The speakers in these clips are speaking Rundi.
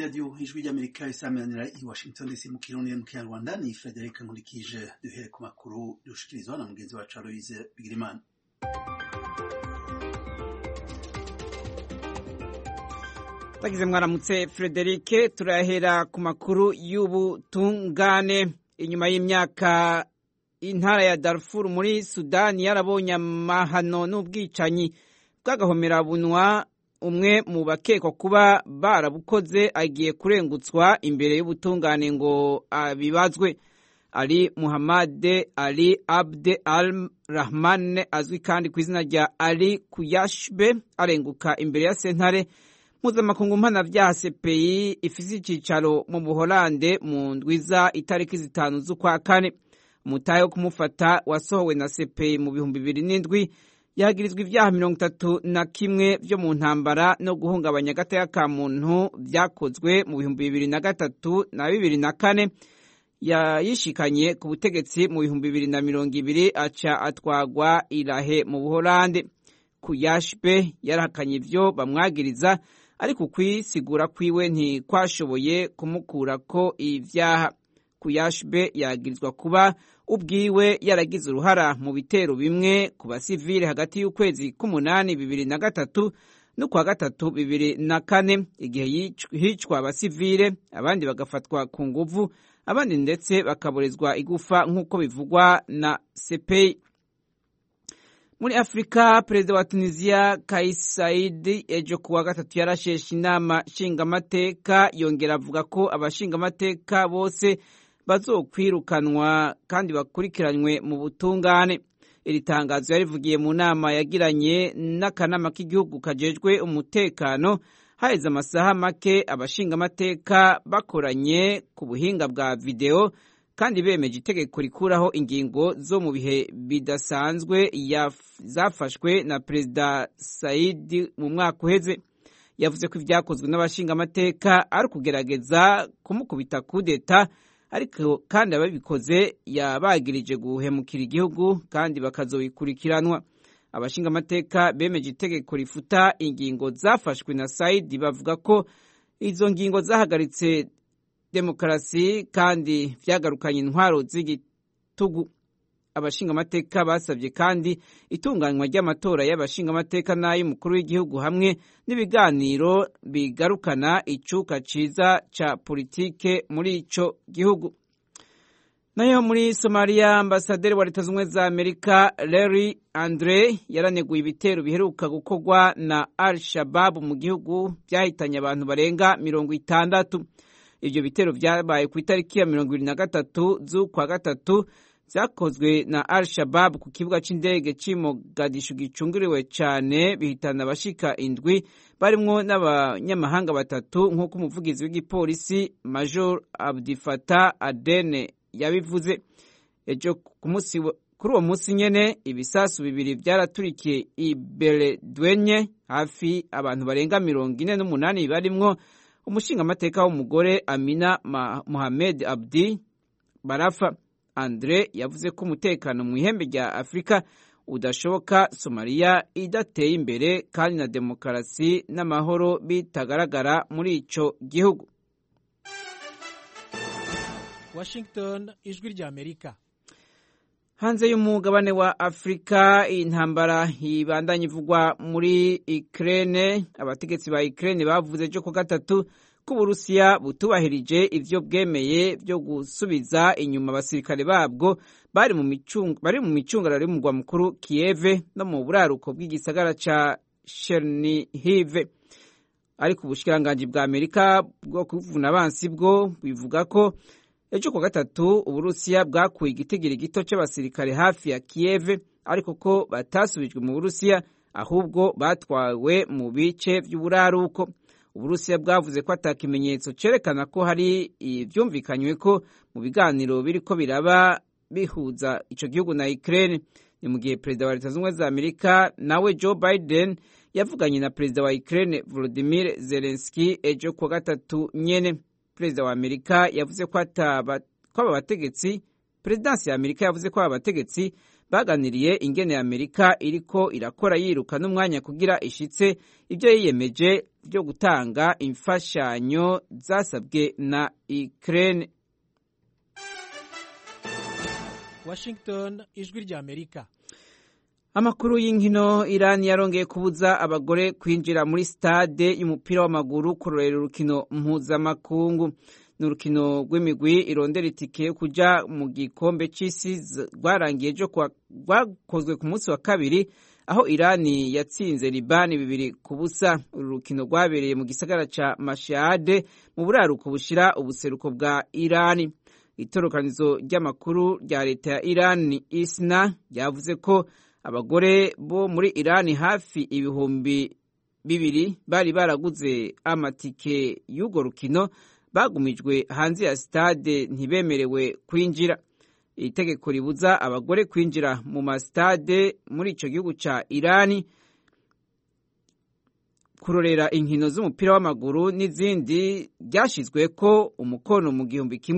radio ijwi ry'Amerika isamanira i Washington DC mu Kirundi no mu Kinyarwanda. Ni Frederic Nkurikije duhere ku makuru dushikirizwa na mugenzi wacu Aloise Bigirimana. Bagize mwaramutse Frederic, turahera ku makuru y'ubutungane. Inyuma y'imyaka intara ya Darfur muri Sudani yarabonye amahano n'ubwicanyi bw'agahomerabunwa, umwe mu bakekwa kuba barabukoze agiye kurengutswa imbere y'ubutungane ngo abibazwe. Ali Muhammad Ali Abde al-Rahman, azwi kandi ku izina rya Ali Kuyashbe, arenguka imbere ya sentare mpuzamakungu mpanavyaha CPI ifise icicaro mu Buholande mu ndwiza itariki 5 z'ukwa kane. Umutahe wo kumufata wasohowe na CPI mu 2007 yagirizwa ivyaha 31 vyo mu ntambara no guhungabanya agateka ka muntu vyakozwe mu 2003 na 2004. Yayishikanye ku butegetsi mu 2020 aca atwagwa Irahe mu Buholande. Kuyashbe yarahakanye ivyo bamwagiriza, ariko kwisigura kwiwe ntikwashoboye kumukurako ivyaha. Kuyashbe yagirizwa kuba ubwiwe yaragize uruhara mu bitero bimwe ku basivile hagati y'ukwezi k'umunani 2003 n'ukwa gatatu 2004, igihe hicwa abasivile, abandi bagafatwa ku nguvu, abandi ndetse bakaborezwa igufa nk'uko bivugwa na CPI. Muri Afrika, perezida wa Tunisia Kais Saied ejo kuwa gatatu yarasheshe inama nshingamateka, yongera avuga ko abashingamateka bose bazokwirukanwa kandi bakurikiranywe mu butungane. Iri tangazo yarivugiye mu nama yagiranye n'akanama k'igihugu kajejwe umutekano haheze amasaha make abashingamateka bakoranye ku buhinga bwa video, kandi bemeje itegeko rikuraho ingingo zo mu bihe bidasanzwe zafashwe na perezida Said mu mwaka uheze. Yavuze ko ivyakozwe n'abashingamateka ari kugerageza kumukubita kudeta, ariko kandi ababikoze yabagirije guhemukira igihugu kandi bakazobikurikiranwa. Abashingamateka bemeje itegeko rifuta ingingo zafashwe na Said, bavuga ko izo ngingo zahagaritse demokarasi kandi vyagarukanye intwaro z'igitugu. Abashingamateka basabye kandi itunganywa ry'amatora y'abashingamateka n'ay'umukuru w'igihugu hamwe n'ibiganiro bigarukana icuka ciza ca politike muri ico gihugu. Nayo muri Somalia, ambasaderi wa Leta Zunze za Amerika Larry Andre yaraneguye ibitero biheruka gukorwa na Al-Shabaab mu gihugu byahitanye abantu barenga 60. Ivyo bitero vyabaye ku itariki ya 23 z'ukwa gatatu, vyakozwe na Al-Shabaab ku kibuga c'indege c'i Mogadishu gicungiriwe cane, bihitana abashika 7 barimwo n'abanyamahanga 3 nk'uko umuvugizi w'igipolisi Major Abdi Fattah Adene yabivuze. Ejo kuri uwo musi nyene ibisasu 2 vyaraturikiye i Beledwenye, hafi abantu barenga 48 barimwo umushingamateka w'umugore Amina Mohamed Abdi Barafa. Andre yavuze ko umutekano mu ihembe rya Afrika udashoboka Somalia idateye imbere kandi na demokarasi n'amahoro bitagaragara muri ico gihugu. Washington, ijwi rya Amerika. Hanze y'umugabane wa Afrika, intambara ibandanya ivugwa muri Ukraine. Abategetsi ba Ukraine bavuze ejo ku gatatu ko Uburusiya butubahirije ivyo bwemeye vyo gusubiza inyuma abasirikare babwo bari mu micungararo y'umugwa mukuru Kiev no mu buraruko bw'igisagara ca Chernihiv. Ariko ubushikiranganji bwa Amerika bwo kuvuna abansi bwo bivuga ko ejo ku gatatu Uburusiya bwakuye igitigiri gito c'abasirikare hafi ya Kiev, ariko ko batasubijwe mu Burusiya ahubwo batwawe mu bice vy'uburaruko. Uburusiya bwavuze ko atakimenyetso cerekana ko hari ivyumvikanywe ko mu biganiro biriko biraba bihuza ico gihugu na Ukraine. Ni mu gihe perezida wa Leta Zunze za Amerika nawe Joe Biden yavuganye na perezida wa Ukraine Volodymyr Zelensky ejo ku gatatu nyene. Perezida wa Amerika yavuze ko aba bategetsi, Perezidansi ya Amerika yavuze ko aba bategetsi baganiriye ingene Amerika iriko irakora yiruka n'umwanya kugira ishitse ibyo yiyemeje byo gutanga imfashanyo zasabwe na Ukraine. Washington, ijwi rya Amerika. Amakuru y'inkino, Iran yarongeye kubuza abagore kwinjira muri stade y'umupira w'amaguru kurorera urukino mpuzamakungu. N'urukino rw'imigwi irondera itike yo kuja mu gikombe c'isi rwarangiye rwakozwe ku munsi wa kabiri, aho Iran yatsinze Libani 2-0. Uru rukino rwabereye mu gisagara ca Mashhad mu buraruko bushira ubuseruko bwa Iran. Itorokanizo ry'amakuru rya leta ya Iran ISNA ryavuze ko abagore bo muri Iran hafi 200,000 bari baraguze amatike y'urwo rukino bagumijwe hanze ya stade, ntibemerewe kwinjira. Itegeko ribuza abagore kwinjira mu mastade muri ico gihugu ca Iran kurorera inkino z'umupira w'amaguru n'izindi ryashizwe ko umukono mu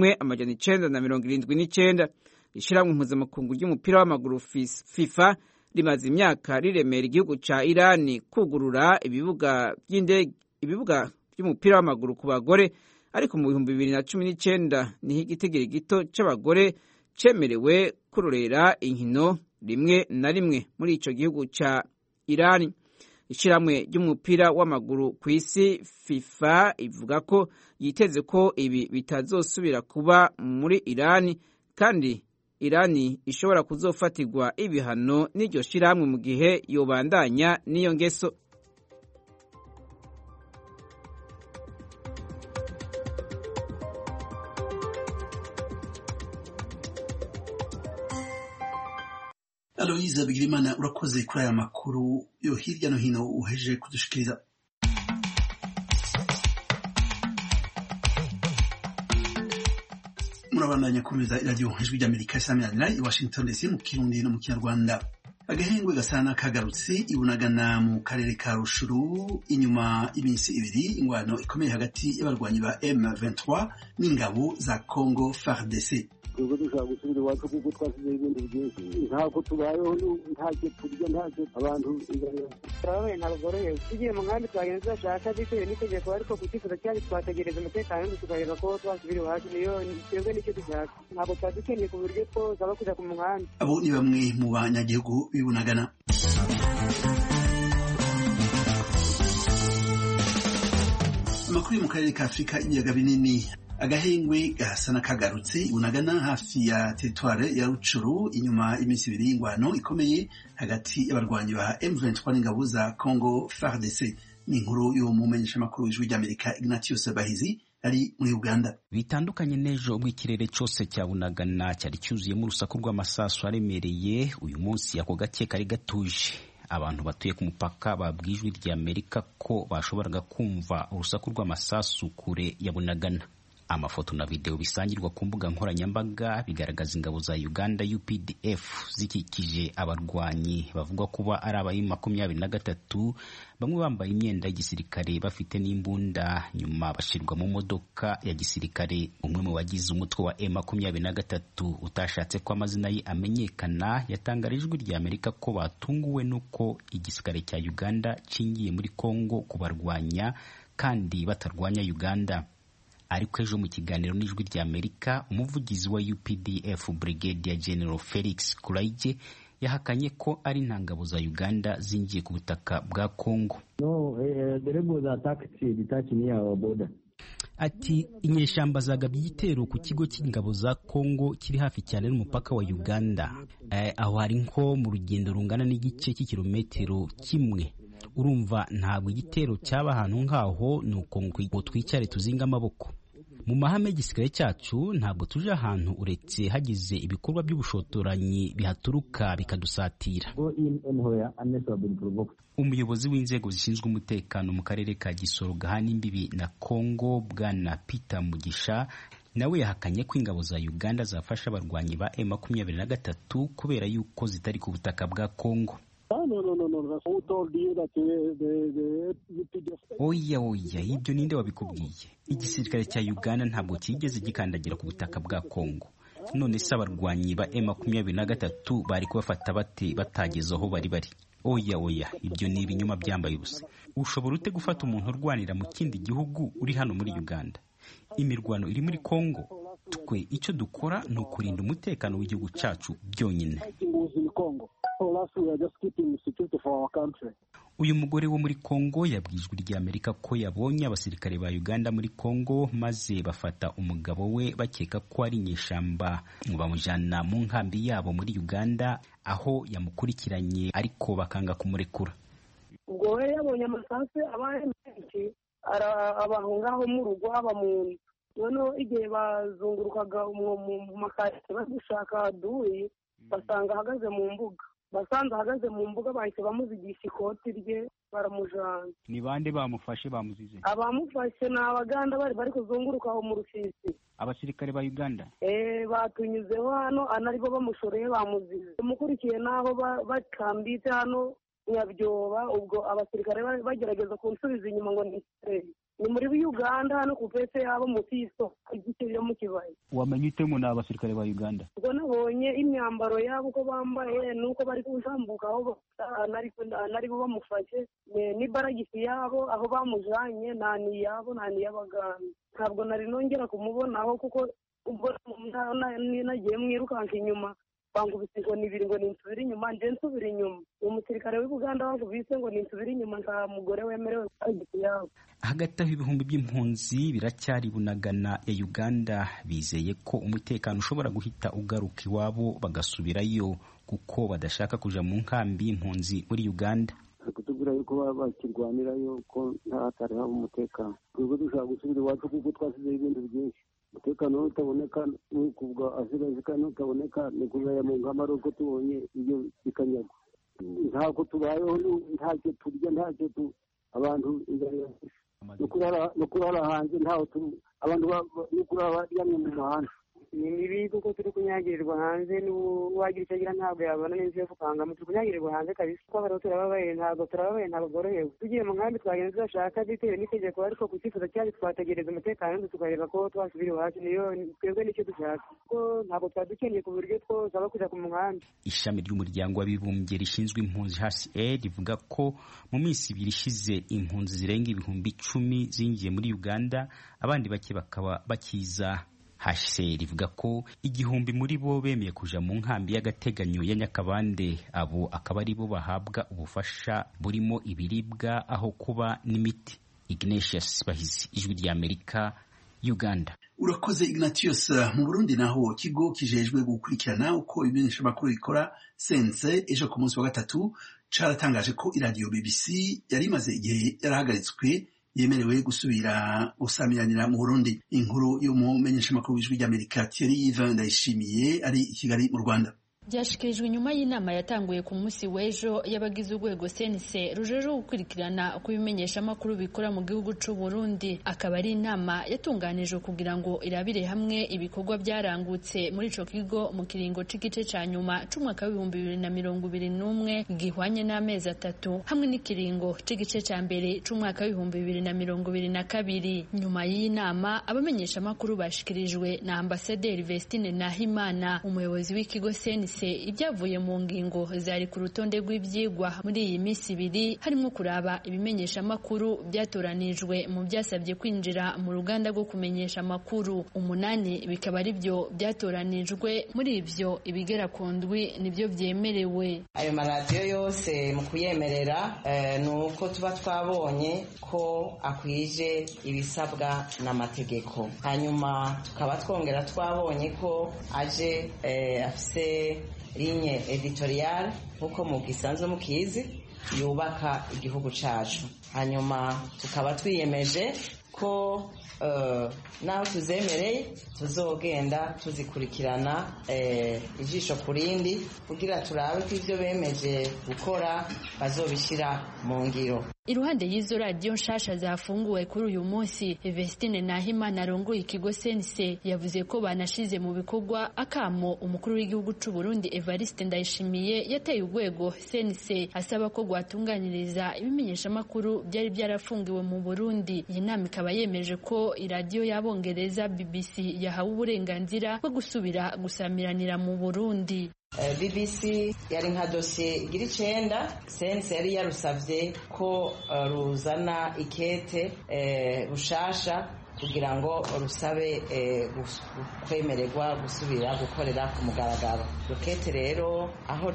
1979. Ishiramwe mpuzamakungu ry'umupira w'amaguru FIFA rimaze imyaka riremera igihugu ca Iran kugurura ibibuga by'umupira w'amaguru ku bagore, ariko mu 2019 niho igitigiri gito c'abagore cemerewe kurorera inkino rimwe na rimwe muri ico gihugu ca Iran. Ishiramwe ry'umupira w'amaguru ku isi FIFA ivuga ko yiteze ko ibi bitazosubira kuba muri Iran, kandi Iran ishobora kuzofatirwa ibihano n'iryo shiramwe mu gihe yobandanya n'iyo ngeso. Aloise Bigirimana, urakoze kuri aya makuru yo hirya no hino uheje kudushikiriza. Murabandanya kumeza iradiyo ijwi ry'Amerika isamirana i Washington DC mu Kirundi no mu Kinyarwanda. Agahengwe gasana kagarutse ibunagana mu karere ka Rushuru inyuma iminsi ibiri ingwano ikomeye hagati y'abarwanyi ba M23 n'ingabo za Congo FARDC. Ubwo dushaka gusubira iwacu kuko twasize ibindi byinshi, ntabwo tubayeho, ntacyo turya, ntacyo abantu turabaye ntabagoroye. Tugiye mu nkambi twagenze bashaka bitewe n'itegeko, ariko ku cyifuzo cyacu twategereza umutekano tukareba ko twasubira iwacu. Niyo twebwe nicyo dushaka, ntabwo twadukeneye ku buryo twosaba kujya ku muhanda. Abo ni bamwe mu banyagihugu b'ibunagana. Amakuru yo mu karere ka Afurika ibiyaga binini. Agahengwe gasana kagarutse ibunagana hafi ya teritware ya Rucuru inyuma iminsi ibiri y'ingwano ikomeye hagati y'abarwanyi ba M23 n'ingabo za Congo FARDC. Ni inkuru yo mu menyeshamakuru w'ijwi ry'Amerika Ignatius Bahizi ari muri Uganda. Bitandukanye n'ejo ubwo ikirere cyose cya Bunagana cyari cyuzuyemo urusaku rw'amasasu aremereye, uyu munsi ako gake kari gatuje. Abantu batuye ku mupaka babwijwe ry'Amerika ko bashoboraga kumva urusaku rw'amasasu kure ya Bunagana. Amafoto na video bisangirwa ku mbuga nkoranyambaga bigaragaza ingabo za Uganda UPDF zikikije abarwanyi bavugwa kuba ari abayi 23, bamwe bambaye imyenda y'igisirikare bafite n'imbunda, nyuma bashirwa mu modoka ya gisirikare. Umwe mu bagize umutwe wa M23 utashatse ko amazina ye amenyekana yatangarijwe ry'Amerika ko batunguwe nuko igisirikare cya Uganda cingiye muri Congo kubarwanya kandi batarwanya Uganda. Ariko ejo mu kiganiro n'ijwi ry'Amerika umuvugizi wa UPDF Brigadier General Felix Kulaije yahakanye ko ari intangabo za Uganda zingiye ku butaka bwa Congo. No, the rebels attacked detaching near our border. Ati inyeshamba zagabye igitero ku kigo cy'ingabo za Congo kiri hafi cyane n'umupaka wa Uganda. Aho hari nko mu rugendo rungana n'igice cy'ikilometero kimwe. Urumva ntabwo igitero cyaba ahantu ngaho nuko ngo twicare tuzinga amaboko. Mu mahame y'igisirikare cyacu ntabwo tuje ahantu uretse hagize ibikorwa by'ubushotoranyi bihaturuka bikadusatira. Umuyobozi w'inzego zishinzwe umutekano mu karere ka Gisoro gahana imbibi na Congo Bwana Peter Mugisha nawe yahakanye ko ingabo za Uganda zafasha abarwanyi ba M23 kubera yuko zitari ku butaka bwa Congo. Oya, ibyo ninde wabikubwiye? Igisirikare cya Uganda ntabwo kigeze gikandagira ku butaka bwa Congo. none se abarwanyi ba M23 bari kubafata bate batageze aho bari bari? Oya, ibyo ni ibinyoma byambaye ubusa. Ushobora ute gufata umuntu urwanira mu kindi gihugu uri hano muri Uganda? Imirwano iri muri Congo. Twe icyo dukora ni ukurinda umutekano w'igihugu cyacu byonyine. Uyu mugore wo muri Congo yabwijwe rya Amerika ko yabonye abasirikare ba Uganda muri Congo maze bafata umugabo we bakeka ko ari inyeshamba, bamujyana mu nkambi yabo muri Uganda aho yamukurikiranye ariko bakanga kumurekura. Ubwo we yabonye amasasu abaye menshi abahungaho mu rugo abamuntu noneho igihe bazungurukaga mu makaritsiye bari gushaka duyi basanga ahagaze mu mbuga. Basanze ahagaze mu mbuga bahise bamuzigisha ikoti rye baramujana. Ni bande bamufashe bamuzize? Abamufashe ni Abaganda bari kuzunguruka aho mu Rusisi. Abasirikare ba Uganda? Batunyuzeho hano anaribo bamushoreye bamuzize. Umukurikiye naho bakambitse hano Nyabyoba, ubwo abasirikare bagerageza kunsubiza inyuma ngo ni muri Uganda hano ku pese yabo mu Tiso igiciro mu Kibaye. Wamenye ute mu abasirikare ba Uganda? Ubwo nabonye imyambaro yabo ko bambaye nuko bari kusambuka aho anaribo bamufashe ni baragisi yabo aho bamujanye nani yabo nani y'Abaganda. Ntabwo nari nongera kumubonaho kuko ubwo nagiye mwirukanka inyuma bangubise ngo nibiri ngo ninsubira inyuma nje nsubira inyuma. Umusirikare w'Uganda wangubise ngo ninsubira inyuma nta mugore wemerewe agiti yabo. Hagati aho ibihumbi by'impunzi biracyari Bunagana ya Uganda bizeye ko umutekano ushobora guhita ugaruka iwabo bagasubirayo kuko badashaka kuja mu nkambi impunzi muri Uganda. Kutubwira yuko bakirwanirayo ko ntatari haba umutekano. Twebwe dushaka gusubira iwacu kuko twasize ibintu byinshi. Umutekano utaboneka n'ukubwa azirazika n'utaboneka ni kuzaya mu nkamaro ko tubonye ibyo bikanyagwa. Ntako tubayeho ntacyo turya ntacyo abantu no kurara hanze ntaho abantu no kurara yamwe mu mahanga. Ni mibi kuko turi kunyagirirwa hanze n'uwagira icyo agira ntabwo yabona neza yo kukanga turi kunyagirirwa hanze kabisa ko baro turababaye ntabwo bworohewe. Tugiye mu nkambi twagenda tugashaka bitewe n'itegeko ariko ku cyifuzo cyacu twategereza umutekano tukareba ko twasubira iwacu niyo twebwe nicyo dushaka ko ntabwo twadukeneye ku buryo twosaba kujya ku nkambi. Ishami ry'umuryango w'abibumbye rishinzwe impunzi HCR rivuga ko mu minsi ibiri ishize impunzi zirenga 10,000 zinjiye muri Uganda, abandi bake bakaba bakiza. HCR rivuga ko 1,000 muri bo bemeye kuja mu nkambi y'agateganyo ya Nyakabande, abo akaba ari bo bahabwa ubufasha burimo ibiribwa aho kuba n'imiti. Ignatius Bahizi, Ijwi rya Amerika, Uganda. Urakoze Ignatius. Mu Burundi naho kigo kijejwe gukurikirana uko ibimenyeshamakuru bikora Sense ejo ku munsi wa gatatu caratangaje ko iradiyo BBC yari imaze igihe yarahagaritswe yemerewe gusubira gusamiranira mu Burundi. Inkuru yo mu menyeshamakuru w'Ijwi ry'Amerika Thierry Ndayishimiye ari i Kigali mu Rwanda. Byashikirijwe nyuma y'inama yatanguye ku munsi w'ejo y'abagize urwego CNC rujeje gukurikirana uko ibimenyesha makuru bikora mu gihugu c'u Burundi. Akaba ari inama yatunganijwe kugira ngo irabire hamwe ibikorwa byarangutse muri ico kigo mu kiringo c'igice ca nyuma c'umwaka wa 2021 gihwanye n'amezi 3 hamwe n'ikiringo c'igice ca mbere c'umwaka wa 2022. Nyuma y'inama abamenyesha makuru bashikirijwe na Ambasaderi Vestine Nahimana, umuyobozi w'ikigo CNC ibyavuye mu ngingo zari ku rutonde rw'ibyigwa muri iyi minsi ibiri, harimo kuraba ibimenyesha makuru byatoranijwe mu byasabye kwinjira mu ruganda rwo kumenyesha makuru 8 bikaba ari byo byatoranijwe. Muri ibyo ibigera ku ndwi nibyo byemerewe. Ayo maradiyo yose mu kuyemerera nuko tuba twabonye ko akwije ibisabwa n'amategeko, hanyuma tukaba twongera twabonye ko aje afise ligne editorial nkuko mu gisanzwe mukizi yubaka igihugu cacu. Hanyuma tukaba twiyemeje ko naho tuzemereye tuzogenda tuzikurikirana ijisho kurindi kugira turabe ko ivyo bemeje gukora bazobishira mu ngiro. Iruhande y'izo radiyo nshasha zafunguwe kuri uyu munsi, Vestine Nahimana arongoye ikigo CNC yavuze ko banashize mu bikorwa akamo umukuru w'igihugu c'u Burundi Evariste Ndayishimiye yateye urwego CNC asaba ko gwatunganiriza ibimenyeshamakuru byari byarafungiwe mu Burundi. Iyi nama ikaba yemeje ko iradiyo y'Abongereza BBC yahawe uburenganzira bwo gusubira gusamiranira mu Burundi. BBC yari nka dosiye igira 9 sense yari yarusavye ko ruzana ikete rushasha kugira ngo rusabe kwemererwa gusubira gukorera ku mugaragaro. Rokete rero aho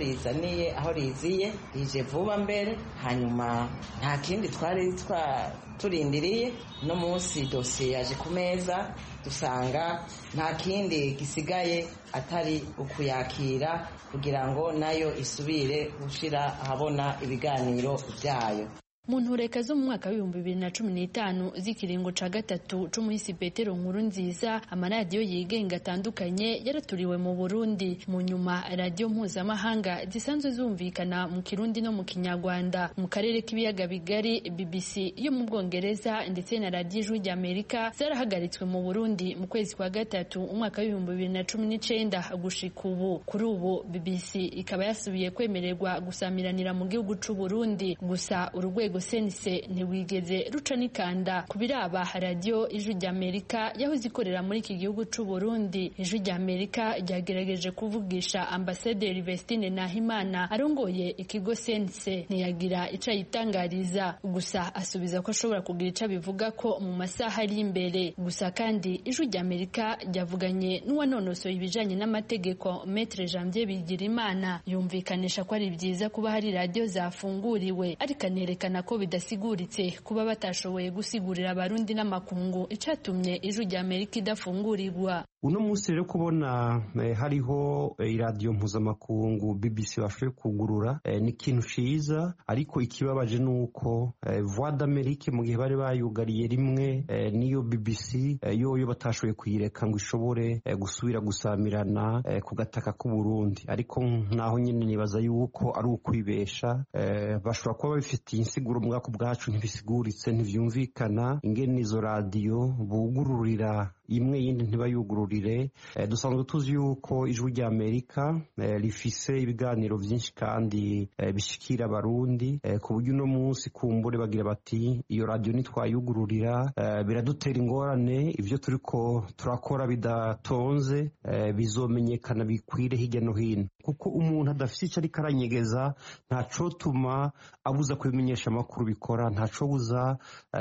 riziye rije vuba mbere, hanyuma nta kindi twari turindiriye. No munsi dosiye yaje ku meza, dusanga nta kindi gisigaye atari ukuyakira kugira ngo nayo isubire gushira ahabona ibiganiro byayo. Mu ntureka zo mu mwaka wa 2015 z'ikiringo ca gatatu c'umuhisi Petero Nkurunziza, amaradiyo yigenga atandukanye yaraturiwe mu Burundi. Mu nyuma radio mpuzamahanga zisanzwe zumvikana mu Kirundi no mu Kinyarwanda mu karere k'ibiyaga bigari BBC yo mu Bwongereza ndetse na radio Ijwi ry'Amerika zarahagaritswe mu Burundi mu kwezi kwa gatatu umwaka wa 2019 gushika ubu. Kuri ubu BBC ikaba yasubiye kwemererwa gusamiranira mu gihugu c'u Burundi, gusa urugwego sense ntiwigeze ruca nikanda kubiraba radio Ijwi ry'Amerika yahoze ikorera muri iki gihugu c'u Burundi. Ijwi ry'Amerika ryagerageje kuvugisha Ambassadeur Vestine Nahimana arongoye ikigo sense ntiyagira ica yitangariza, gusa asubiza ko ashobora kugira ica bivuga ko mu masaha ari imbere. Gusa kandi Ijwi ry'Amerika ryavuganye n'uwanonosoye ibijanye n'amategeko Maître Janvier Bigirimana, yumvikanisha ko ari byiza kuba hari radio zafunguriwe, ariko anerekana ko bidasiguritse kuba batashoboye gusigurira abarundi n'amakungu icatumye Ijwi ry'Amerika idafungurirwa. Uno munsi rero kubona hariho iradiyo mpuzamakungu BBC bashoboye kugurura ni ikintu ciza, ariko ikibabaje nuko Voix d'Amérique mu gihe bari bayugariye rimwe niyo BBC yoyo batashoboye kuyireka ngo ishobore gusubira gusamirana ku gataka k'u Burundi. Ariko naho nyene nibaza yuko ari ukwibesha, bashobora kuba bifitiye insiguro mwako bwacu ntibisiguritse, ntivyumvikana ingene izo radiyo bugururira imwe yindi ntibayugururire. Dusanzwe tuzi yuko Ijwi ry'Amerika rifise ibiganiro vyinshi kandi bishikira abarundi, ku buryo uno munsi kumbure bagira bati iyo radio nitwayugururira biradutera ingorane, ivyo turiko turakora bidatonze bizomenyekana bikwire hirya no hino, kuko umuntu adafise ico ariko aranyegeza ntaco tuma abuza kubimenyesha amakuru bikora, ntaco buza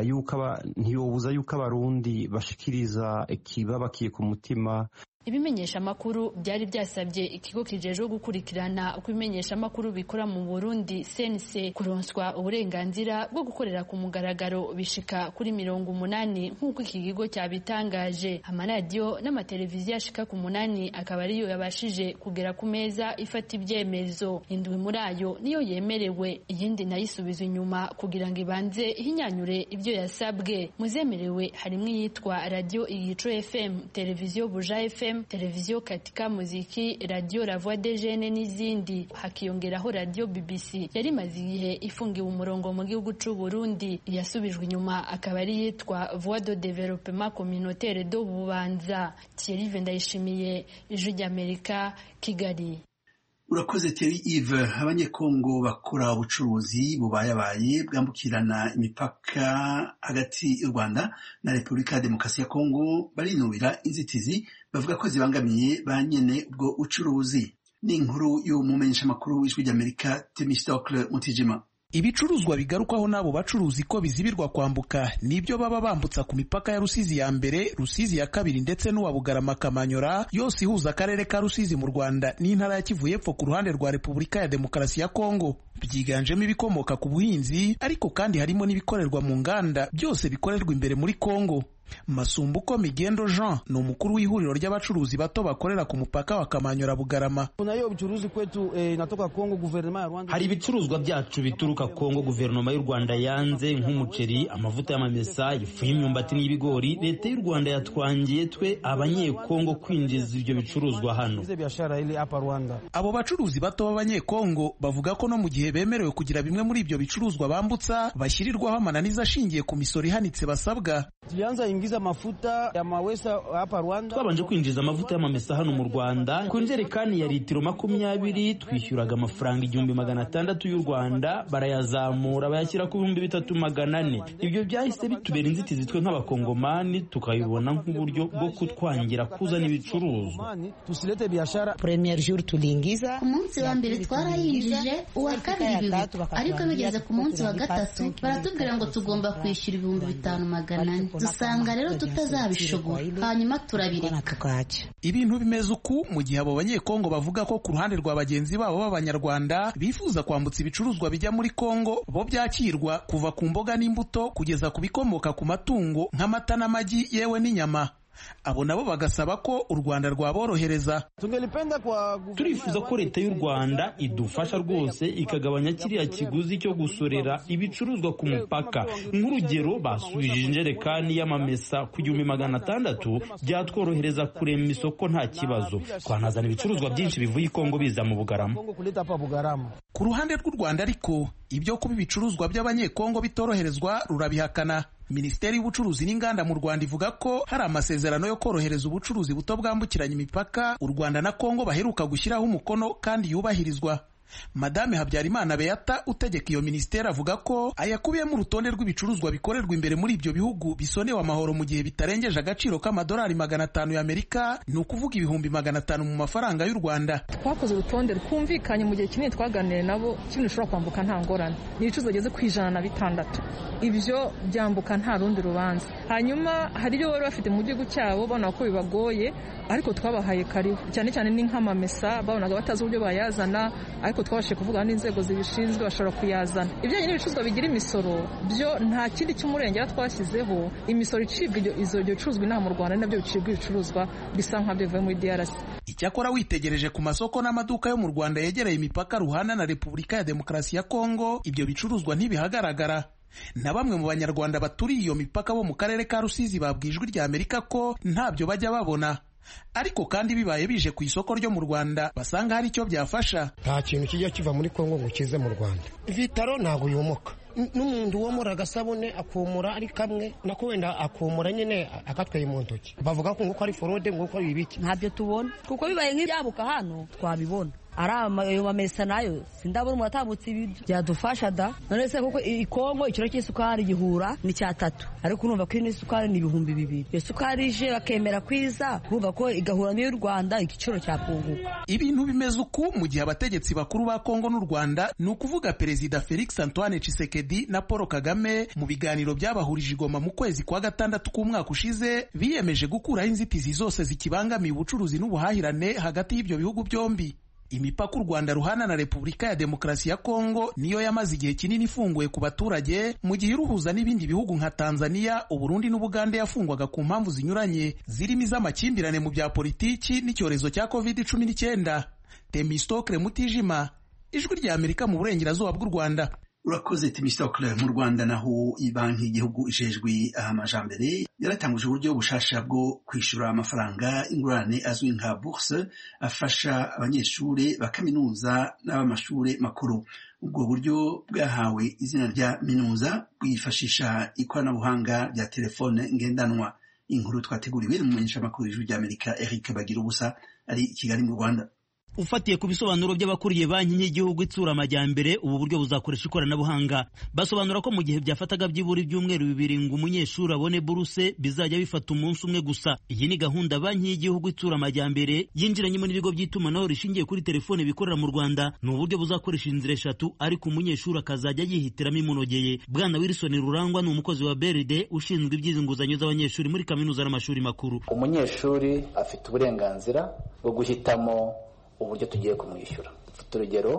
ntiyobuza yuko abarundi bashikiriza ikibabakiye ku mutima. Ibimenyesha makuru byari byasabye ikigo kijejwe gukurikirana uko ibimenyesha makuru bikora mu Burundi CNC kuronswa uburenganzira bwo gukorera ku mugaragaro bishika kuri 80 nk'uko iki kigo cyabitangaje. Amaradiyo n'amateleviziyo ashika ku 8 akaba ariyo yabashije kugera ku meza ifata ibyemezo. Indwi muri ayo niyo yemerewe, iyindi nayisubiza inyuma kugira ngo ibanze ihinyanyure ibyo yasabwe. Muzemerewe harimo yitwa Radio Igico FM, Televiziyo Buja FM, Televiziyo Katika Muziki, Radio La Voix des Jeunes n'izindi. Hakiyongeraho Radio BBC yari maze igihe ifungiwe umurongo mu gihugu c'u Burundi, yasubijwe inyuma akaba ari yitwa Voix de Développement Communautaire do Bubanza. Thierry Vendayishimiye, Ijwi ry'Amerika, Kigali. Urakoze Thierry Yves. Abanyekongo bakora ubucuruzi bubayabaye bwambukirana imipaka hagati y'u Rwanda na Repubulika ya Demokarasi ya Kongo barinubira inzitizi bavuga ko zibangamiye ba nyene ubwo ucuruzi. Ni inkuru y'umumenyesha makuru w'Ijwi ry'Amerika Temistocle Mutijima. Ibicuruzwa bigarukwaho n'abo bacuruzi ko bizibirwa kwambuka nibyo baba bambutsa ku mipaka ya Rusizi ya mbere, Rusizi ya kabiri ndetse n'uwa Bugarama Kamanyora, yose ihuza akarere ka Rusizi mu Rwanda n'intara ya Kivu y'Epfo ku ruhande rwa Repubulika ya Demokarasi ya Kongo. Byiganjemo ibikomoka ku buhinzi, ariko kandi harimo n'ibikorerwa mu nganda, byose bikorerwa imbere muri Kongo. Masumbuko Migendo Jean ni umukuru w'ihuriro ry'abacuruzi bato bakorera ku mupaka wa Kamanyora Bugarama. Hari ibicuruzwa byacu bituruka Kongo guverinoma y'u Rwanda yanze, nk'umuceri, amavuta y'amamesa, ifu y'imyumbati n'ibigori. Leta y'u Rwanda yatwangiye twe abanyekongo kwinjiza ibyo bicuruzwa hano. Abo bacuruzi bato b'abanyekongo bavuga ko no mu gihe bemerewe kugira bimwe muri ibyo bicuruzwa bambutsa bashyirirwaho amananiza ashingiye ku misoro ihanitse basabwa. Twabanje kwinjiza amavuta y'amamesa hano mu Rwanda ku njerekani ya litiro 20 twishyuraga amafaranga 1600 y'u Rwanda, barayazamura bayashyira ku 3400. Ibyo byahise bitubera inzitizi twe nk'abakongomani, tukayibona nk'uburyo bwo kutwangira kuzana ibicuruzwa. Premier jour tulingiza, ku munsi wa mbere twarayinjije, uwa kabiri bibuka, ariko bigeze ku munsi wa gatatu baratubwira ngo tugomba kwishyura 5400. Dusanga rero tutazabishobora, hanyuma turabireka. Ibintu bimeze uku mu gihe abo banyekongo bavuga ko ku ruhande rwa bagenzi babo b'abanyarwanda bifuza kwambutsa ibicuruzwa bijya muri Kongo bo byakirwa kuva ku mboga n'imbuto kugeza ku bikomoka ku matungo nk'amata n'amagi yewe n'inyama. Abo nabo bagasaba ko u Rwanda rwaborohereza. Turifuza ko leta y'u Rwanda idufasha rwose ikagabanya kiriya kiguzi cyo gusorera ibicuruzwa ku mupaka. Nk'urugero, basubije injerekani y'amamesa ku 1600, byatworohereza kurema isoko nta kibazo. Twanazana ibicuruzwa byinshi bivuye i Kongo biza mu Bugarama. Ku ruhande rw'u Rwanda ariko ibyo kuba ibicuruzwa by'abanyekongo bitoroherezwa rurabihakana. Minisiteri y'Ubucuruzi n'Inganda mu Rwanda ivuga ko hari amasezerano yo korohereza ubucuruzi buto bwambukiranya imipaka u Rwanda na Kongo baheruka gushyiraho umukono kandi yubahirizwa. Madame Habyarimana Beata utegeka iyo minisiteri avuga ko ayakubiyemo urutonde rw'ibicuruzwa bikorerwa imbere muri ibyo bihugu bisonewe amahoro mu gihe bitarengeje agaciro k'amadolari 500 y'Amerika, ni ukuvuga 500 mu mafaranga y'u Rwanda. Twakoze urutonde rwumvikanye mu gihe kinini twaganiriye nabo, kimwe ushobora kwambuka nta ngorane. Ni ibicuruzwa bigeze ku 106. Ibyo byambuka nta rundi rubanza. Hanyuma hari ibyo bari bafite mu gihugu cyabo babona ko bibagoye, ariko twabahaye karibu. Cyane cyane ni nk'amamesa babonaga batazi uburyo bayazana, ariko twabashije kuvugana n'inzego zibishinzwe bashobora kuyazana. Ibijyanye n'ibicuruzwa bigira imisoro byo nta kindi cy'umurengera twashyizeho, imisoro icibwa izo bicuruzwa inaha mu Rwanda nabyo bicibwa ibicuruzwa bisa nk'abyo bivuye muri DRC. Icyakora witegereje ku masoko n'amaduka yo mu Rwanda yegereye imipaka ruhana na Repubulika ya Demokarasi ya Kongo, ibyo bicuruzwa ntibihagaragara. Na bamwe mu banyarwanda baturiye iyo mipaka bo mu karere ka Rusizi babwiye Ijwi rya Amerika ko ntabyo bajya babona. Ariko kandi bibaye bije ku isoko ryo mu Rwanda basanga hari icyo byafasha. Nta kintu kijya kiva muri Kongo ngo kize mu Rwanda. Vitaro ntago yomoka. N'umuntu womora agasabune akomora ari kamwe nako wenda akomora nyine akatwaye mu ntoki. Bavuga ko nguko ari forode nguko ari ibiki. Ntabyo tubona. Kuko bibaye nk'ibyabuka hano twabibona. Ayo mamesa nayo sindabona umuntu atambutse ibiryo byadufasha da. None se kuko ikongo ikiro cy'isukari gihura ni 3, ariko urumva ko n'isukari ni 2000. Iyo sukari ije bakemera kwiza, urumva ko igahura n'u Rwanda igiciro cyapunguka. Ibintu bimeze uku mu gihe abategetsi bakuru ba Kongo n'u Rwanda ni ukuvuga Perezida Felix Antoine Tshisekedi na Paul Kagame mu biganiro byabahurije Goma mu kwezi kwa 6 k'umwaka ushize biyemeje gukuraho inzitizi zose zikibangamiye ubucuruzi n'ubuhahirane hagati y'ibyo bihugu byombi. Imipaka u Rwanda ruhana na Repubulika ya Demokarasi ya Kongo niyo yamaze igihe kinini ifunguye ku baturage, mu gihe iruhuza n'ibindi bihugu nka Tanzania, Uburundi n'Ubugande yafungwaga ku mpamvu zinyuranye zirimo iz'amakimbirane mu bya politiki n'icyorezo cya COVID-19. Temistokle Mutijima, Ijwi rya Amerika mu burengerazuba bw'u Rwanda. Urakoze Temistokle. Mu Rwanda naho ibanki y'igihugu ijejwe amajambere yaratanguje uburyo bushasha bwo kwishura amafaranga ingurane azwi nka bourse afasha abanyeshuri ba kaminuza n'ab'amashuri makuru. Ubwo buryo bwahawe izina rya minuza bwifashisha ikoranabuhanga rya telefone ngendanwa. Inkuru twateguriwe n'umumenyeshamakuru w'Ijwi rya Amerika Eric Bagirubusa ari i Kigali mu Rwanda. Ufatiye ku bisobanuro by'abakuriye banki y'igihugu itsura amajyambere, ubu buryo buzakoresha ikoranabuhanga. Basobanura ko mu gihe byafataga byibura ibyumweru 2 ngo umunyeshuri abone buruse bizajya bifata umunsi umwe gusa. Iyi ni gahunda banki y'igihugu itsura amajyambere yinjiranyemo n'ibigo by'itumanaho rishingiye kuri telefone bikorera mu Rwanda. Ni uburyo buzakoresha inzira 3 ariko umunyeshuri akazajya yihitiramo imunogeye. Bwana Wilson Rurangwa ni umukozi wa BRD ushinzwe iby'inguzanyo z'abanyeshuri muri kaminuza n'amashuri makuru. Umunyeshuri afite uburenganzira bwo guhitamo uburyo tugiye kumwishyura. Urugero,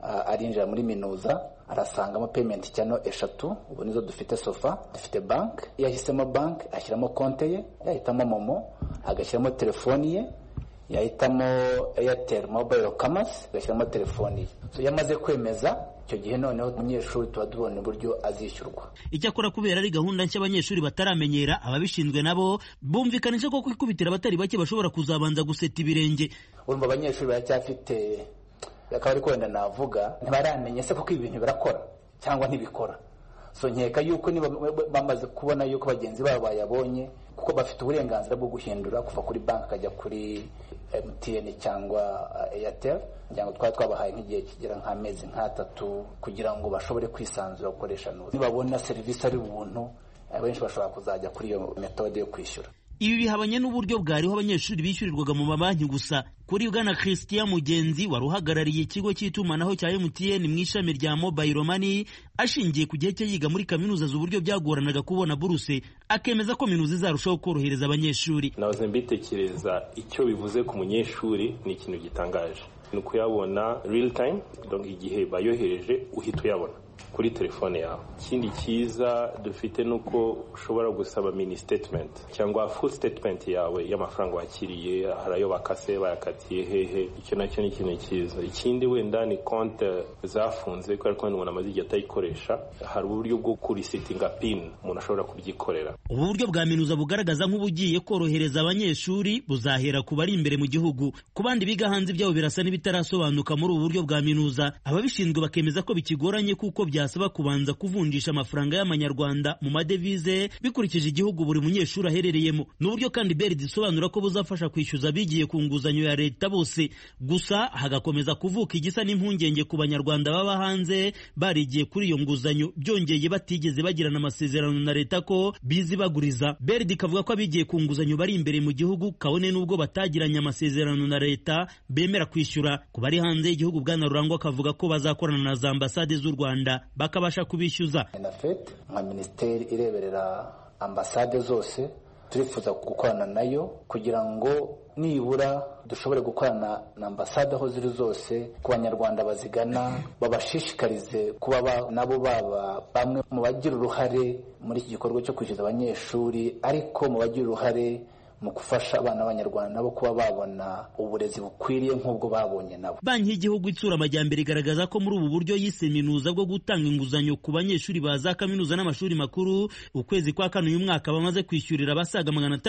arinjira muri minuza arasangamo payment channel 3, ubu nizo dufite sofa, dufite bank. Yahisemo bank ashyiramo konte ye, yahitamo momo agashyiramo telefoni ye, yahitamo Airtel mobile commerce agashyiramo telefoni ye. So yamaze kwemeza icyo gihe noneho umunyeshuri tuba tubona uburyo azishyurwa. Icyakora kubera ari gahunda nshya abanyeshuri bataramenyera, ababishinzwe nabo bumvikanisha ko kwikubitira abatari bake bashobora kuzabanza guseta ibirenge. Urumva abanyeshuri baracyafite akaba ari kwenda navuga ntibaramenye se kuko ibintu birakora cyangwa ntibikora. So nkeka yuko niba bamaze kubona yuko bagenzi babo bayabonye, kuko bafite uburenganzira bwo guhindura kuva kuri bank akajya kuri MTN cyangwa Airtel, cyangwa twabahaye nk'igihe kigera nk'amezi 3 kugira ngo bashobore kwisanzura gukoresha neza. Nibabona serivisi ari ubuntu, abenshi bashobora kuzajya kuri iyo metode yo kwishyura. Ibi bihabanye n'uburyo bwariho abanyeshuri bishyurirwaga mu mabanki gusa. Kuri Bwana Christian Mugenzi wari uhagarariye ikigo cy'itumanaho cya MTN mu ishami rya Mobile Money, ashingiye ku gihe cye yiga muri kaminuza z'uburyo byagoranaga kubona buruse, akemeza ko minuza izarushaho korohereza abanyeshuri. Nahoze mbitekereza icyo bivuze ku munyeshuri ni ikintu gitangaje, ni ukuyabona real time, donc igihe bayohereje uhita uyabona kuri telefone yawe. Ikindi cyiza dufite nuko ushobora gusaba mini statement cyangwa full statement yawe y'amafaranga wakiriye, harayo bakase bayakatiye hehe. Icyo nacyo ni ikintu cyiza. Ikindi wenda ni konti zafunze kubera ko umuntu amaze igihe atayikoresha, hari uburyo bwo kurisetinga pin umuntu ashobora kubyikorera. Ubu buryo bwa minuza bugaragaza nk'ubugiye korohereza abanyeshuri buzahera ku bari imbere mu gihugu. Ku bandi biga hanze byabo birasa n'ibitarasobanuka muri ubu buryo bwa minuza. Ababishinzwe bakemeza ko bikigoranye kuko byasaba kubanza kuvunjisha amafaranga y'amanyarwanda mu madevize bikurikije igihugu buri munyeshuri aherereyemo. N'uburyo kandi BERD isobanura ko buzafasha kwishyuza bigiye ku nguzanyo ya leta bose. Gusa hagakomeza kuvuka igisa n'impungenge ku banyarwanda baba hanze barigiye kuri iyo nguzanyo, byongeye batigeze bagirana amasezerano na leta ko bizibaguriza. BERD ikavuga ko abigiye ku nguzanyo bari imbere mu gihugu kabone n'ubwo batagiranye amasezerano na leta bemera kwishyura. Ku bari hanze y'igihugu, Bwana Rurangwa akavuga ko bazakorana na za ambasade z'u Rwanda bakabasha kubishyuza. Nka minisiteri ireberera ambasade zose turifuza gukorana nayo kugira ngo nibura dushobore gukorana na ambasade aho ziri zose, ku banyarwanda bazigana babashishikarize kuba nabo baba bamwe mu bagira uruhare muri iki gikorwa cyo kwishyuza abanyeshuri, ariko mu bagira uruhare mu gufasha abana b'Abanyarwanda bo kuba babona uburezi bukwiriye nk'ubwo babonye nabo. Banki y'Igihugu itsura amajyambere igaragaza ko muri ubu buryo yise minuza bwo gutanga inguzanyo ku banyeshuri ba za kaminuza n'amashuri makuru, ukwezi kwa kane uyu mwaka bamaze kwishyurira abasaga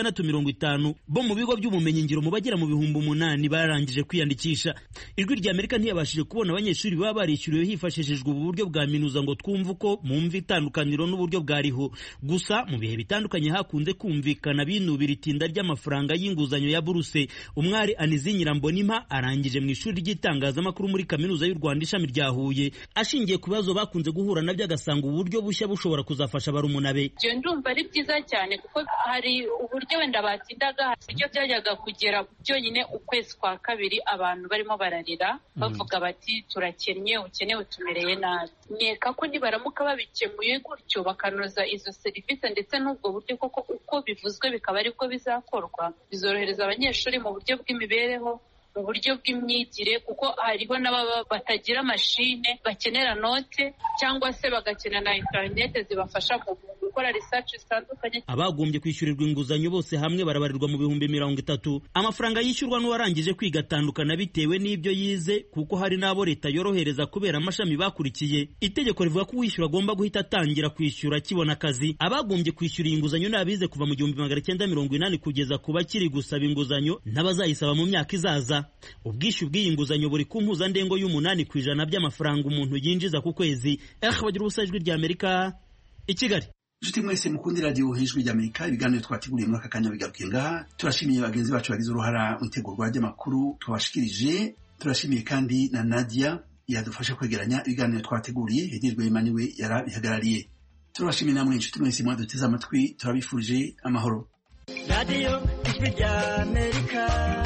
650 bo mu bigo by'ubumenyingiro mu bagera mu 8,000 barangije kwiyandikisha. Ijwi rya Amerika ntiyabashije kubona abanyeshuri baba barishyuriwe hifashishijwe ubu buryo bwa minuza ngo twumve uko mumva itandukaniro n'uburyo bwariho. Gusa mu bihe bitandukanye hakunze kumvikana binubira itinda ry'amafaranga y'inguzanyo ya buruse. Umwari Anizi Nyirambonimpa arangije mu ishuri ry'itangazamakuru muri kaminuza y'u Rwanda ishami rya Huye, ashingiye ku bibazo bakunze guhura nabyo agasanga uburyo bushya bushobora kuzafasha barumuna be. Je ndumva ari byiza cyane kuko hari uburyo wenda batindaga, ibyo byajyaga kugera byonyine ukwezi kwa kabiri abantu barimo bararira bavuga bati turakennye, ukeneye utumereye nabi. Nkeka ko nibaramuka babikemuye gutyo bakanoza izo serivisi ndetse n'ubwo buryo koko uko bivuzwe bikaba aribwo bizakorwa, bizorohereza abanyeshuri mu buryo bw'imibereho, mu buryo bw'imyigire, kuko hariho n'ababa batagira mashine bakenera note cyangwa se bagakenera na internet zibafasha mu gukora research zitandukanye. Abagombye kwishyurirwa inguzanyo bose hamwe barabarirwa mu 30,000. Amafaranga yishyurwa n'uwarangije kwiga atandukana bitewe n'ibyo yize, kuko hari n'abo leta yorohereza kubera amashami bakurikiye. Itegeko rivuga ko uwishyura agomba guhita atangira kwishyura kibona akazi. Abagombye kwishyura inguzanyo n'abize kuva mu 1980 kugeza ku bakiri gusaba inguzanyo n'abazayisaba mu myaka izaza. Ubwishyu bw'iyi nguzanyo buri ku mpuzandengo y'8% by'amafaranga umuntu yinjiza ku kwezi. Bagira ubusa Ijwi rya Amerika i Kigali. Nshuti mwese mukundi radio Ijwi rya Amerika, ibiganiro twateguriye muri aka kanya bigarukiye ngaha. Turashimiye bagenzi bacu bagize uruhara mu itegurwa ry'amakuru twabashikirije. Turashimiye kandi na Nadia yadufasha kwegeranya ibiganiro twateguriye. Hejejwe Emmanuel yarabihagarariye. Turabashimiye namwe inshuti mwese mwaduteze amatwi, turabifuje amahoro. Radio Ijwi rya Amerika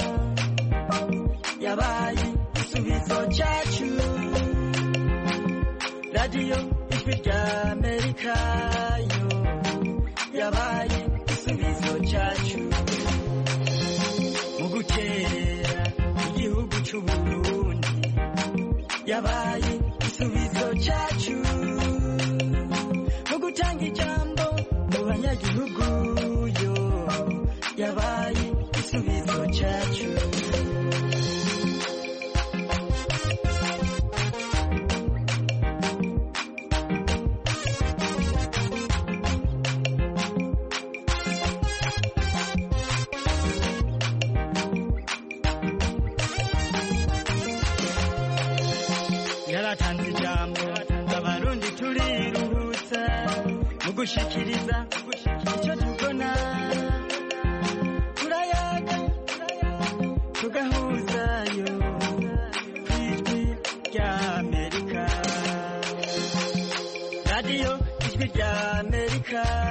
yabaye igisubizo cyacu. Radio Ijwi rya Amerika yo yabaye igisubizo cyacu mu gutera igihugu cy'u Burundi, yabaye igisubizo cyacu mu gutanga ijambo mu banyagihugu yo yabaye igisubizo cyacu. Yaratanze ijambo abarundi turiruhutsa mu gushikiriza icyo tubona turayaga tugahuzayo kw'ijwi rya Amerika radiyo ijwi rya Amerika